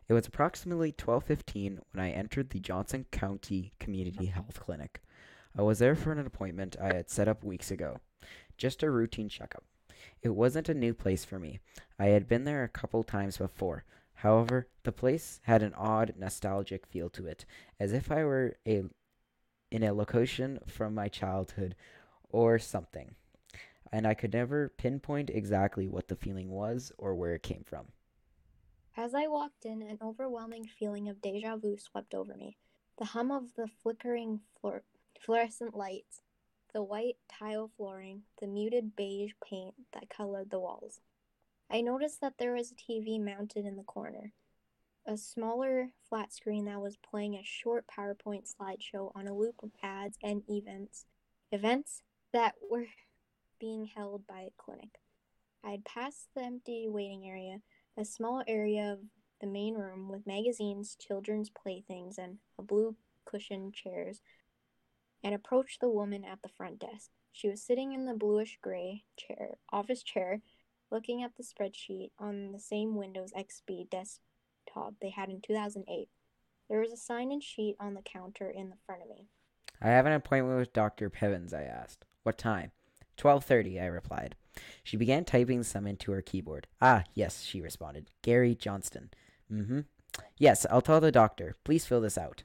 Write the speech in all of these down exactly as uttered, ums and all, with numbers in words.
It was approximately twelve fifteen when I entered the Johnson County Community Health Clinic. I was there for an appointment I had set up weeks ago, just a routine checkup. It wasn't a new place for me. I had been there a couple times before. However, the place had an odd, nostalgic feel to it, as if I were a in a location from my childhood or something, and I could never pinpoint exactly what the feeling was or where it came from. As I walked in, an overwhelming feeling of deja vu swept over me. The hum of the flickering fluor- fluorescent lights, the white tile flooring, the muted beige paint that colored the walls. I noticed that there was a T V mounted in the corner, a smaller flat screen that was playing a short PowerPoint slideshow on a loop of ads and events, events that were being held by a clinic. I had passed the empty waiting area, a small area of the main room with magazines, children's playthings, and a blue cushioned chairs, and approached the woman at the front desk. She was sitting in the bluish gray chair, office chair, looking at the spreadsheet on the same Windows X P desktop they had in two thousand eight. There was a sign in sheet on the counter in the front of me. I have an appointment with Doctor Pevens, I asked. What time? twelve thirty, I replied. She began typing some into her keyboard. Ah, yes, she responded. Gary Johnston. Mm-hmm. Yes, I'll tell the doctor. Please fill this out.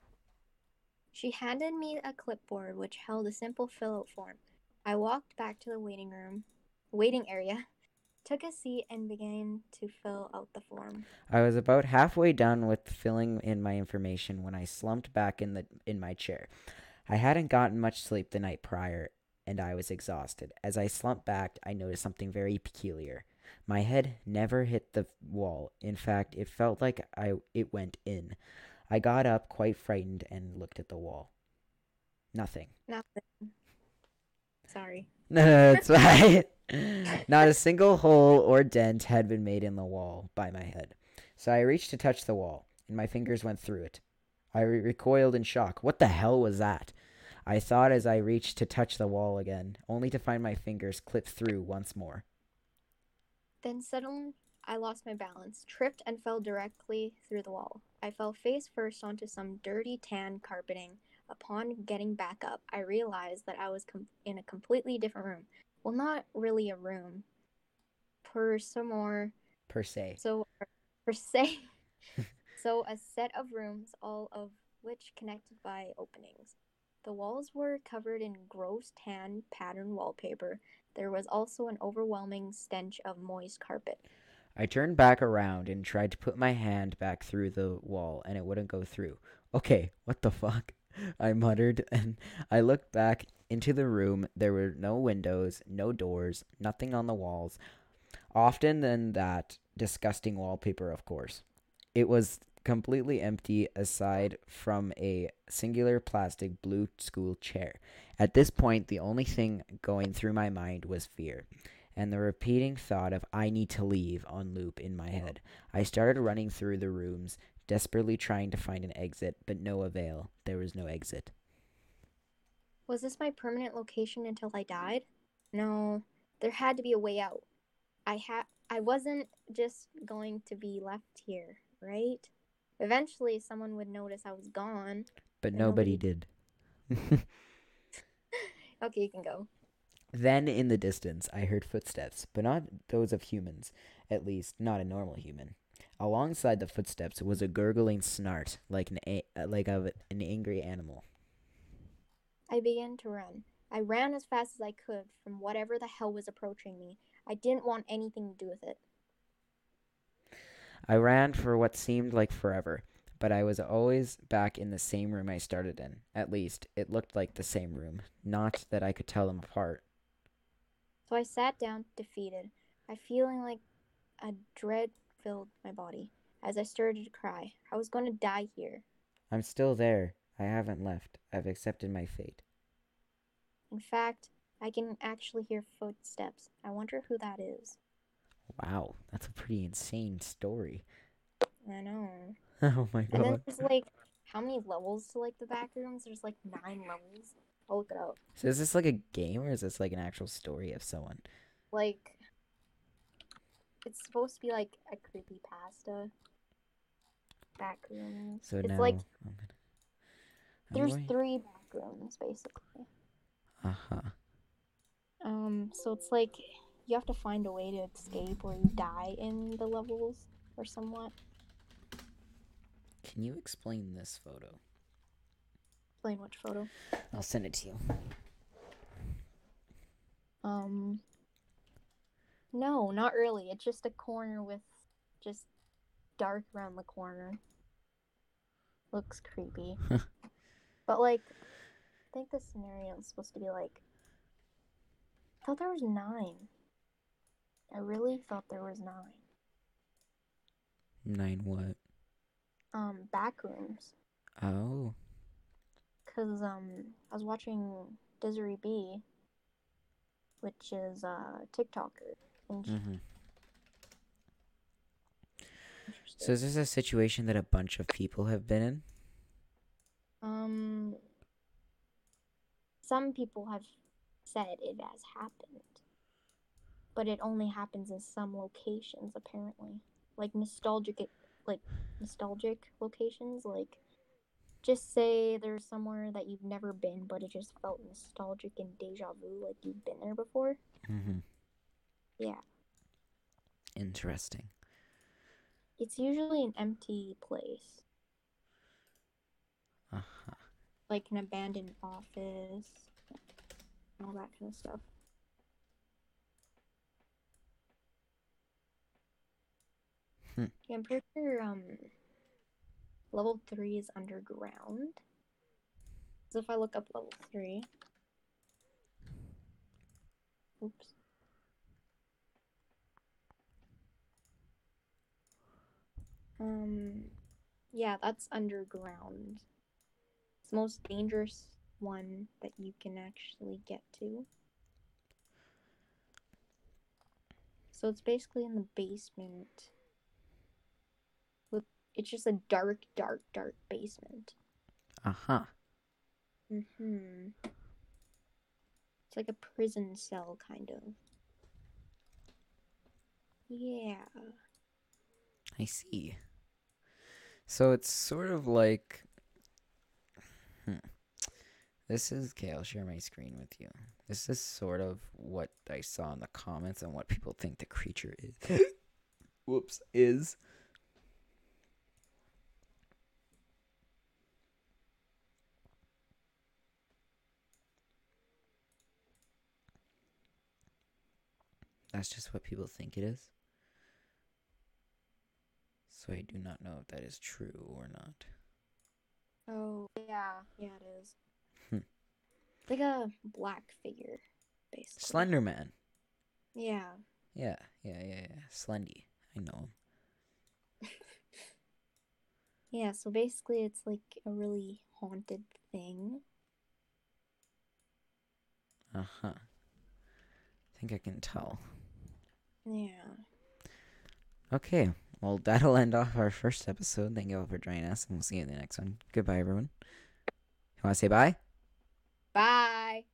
She handed me a clipboard which held a simple fill-out form. I walked back to the waiting room, waiting area, took a seat, and began to fill out the form. I was about halfway done with filling in my information when I slumped back in the in my chair. I hadn't gotten much sleep the night prior, and I was exhausted. As I slumped back, I noticed something very peculiar. My head never hit the wall. In fact, it felt like I it went in. I got up quite frightened and looked at the wall. Nothing. Nothing. Sorry. No, no, it's fine. Not a single hole or dent had been made in the wall by my head. So I reached to touch the wall, and my fingers went through it. I re- recoiled in shock. What the hell was that? I thought as I reached to touch the wall again, only to find my fingers clipped through once more. Then suddenly I lost my balance, tripped, and fell directly through the wall. I fell face first onto some dirty tan carpeting. Upon getting back up, I realized that I was com- in a completely different room. Well, not really a room, per some more, Per se. so per se. So a set of rooms, all of which connected by openings. The walls were covered in gross tan pattern wallpaper. There was also an overwhelming stench of moist carpet. I turned back around and tried to put my hand back through the wall, and it wouldn't go through. Okay, what the fuck? I muttered, and I looked back into the room. There were no windows, no doors, nothing on the walls. Often than that, disgusting wallpaper, of course. It was completely empty aside from a singular plastic blue school chair. At this point, the only thing going through my mind was fear, and the repeating thought of I need to leave on loop in my head. I started running through the rooms, desperately trying to find an exit, but no avail. There was no exit. Was this my permanent location until I died? No, there had to be a way out. I had I wasn't just going to be left here, right? Eventually someone would notice I was gone, But and nobody nobody. did. Okay, you can go. Then, in the distance, I heard footsteps, but not those of humans, at least not a normal human. Alongside the footsteps was a gurgling snart, like an a- like of an angry animal. I began to run. I ran as fast as I could from whatever the hell was approaching me. I didn't want anything to do with it. I ran for what seemed like forever, but I was always back in the same room I started in. At least, it looked like the same room, not that I could tell them apart. So I sat down, defeated. I feeling like a dread filled my body. As I started to cry, I was going to die here. I'm still there. I haven't left. I've accepted my fate. In fact, I can actually hear footsteps. I wonder who that is. Wow, that's a pretty insane story. I know. Oh my And then god. there's like how many levels to like the back rooms? There's like nine levels. I'll look it up. So is this like a game or is this like an actual story of someone? Like it's supposed to be like a creepy pasta. back rooms. So it's now like I'm gonna, I'm there's going- three back rooms basically. Uh-huh. Um, so it's like you have to find a way to escape or you die in the levels or somewhat. Can you explain this photo? Explain which photo. I'll send it to you. Um, no, not really. It's just a corner with just dark around the corner. Looks creepy. But like, I think the scenario is supposed to be like, I thought there was nine. I really thought there was nine. Nine what? Um, back rooms. Oh. Cause um, I was watching Desiree B, which is a TikToker, and she, Mm-hmm. So is this a situation that a bunch of people have been in? um, some people have said it has happened, but it only happens in some locations apparently, like nostalgic, like nostalgic locations. Like, just say there's somewhere that you've never been, but it just felt nostalgic and deja vu, like you've been there before. Mm-hmm. Yeah. Interesting. It's usually an empty place, Uh-huh. like an abandoned office, all that kind of stuff. Hmm. Yeah, I'm pretty sure um, level three is underground. So if I look up level three, oops. Um, yeah, that's underground. It's the most dangerous one that you can actually get to. So it's basically in the basement. With it's just a dark, dark, dark basement. Uh-huh. Mm-hmm. It's like a prison cell, kind of. Yeah. I see. So it's sort of like... Hmm. This is... Okay, I'll share my screen with you. This is sort of what I saw in the comments and what people think the creature is. Whoops. Is. That's just what people think it is. So I do not know if that is true or not. Oh, yeah. Yeah, it is. Hmm. Like a black figure, basically. Slender Man. Yeah. Yeah, yeah, yeah, yeah. Slendy. I know him. Yeah, so basically it's like a really haunted thing. Uh-huh. I think I can tell. Yeah. Okay, well, that'll end off our first episode. Thank you all for joining us, and we'll see you in the next one. Goodbye, everyone. You want to say bye? Bye.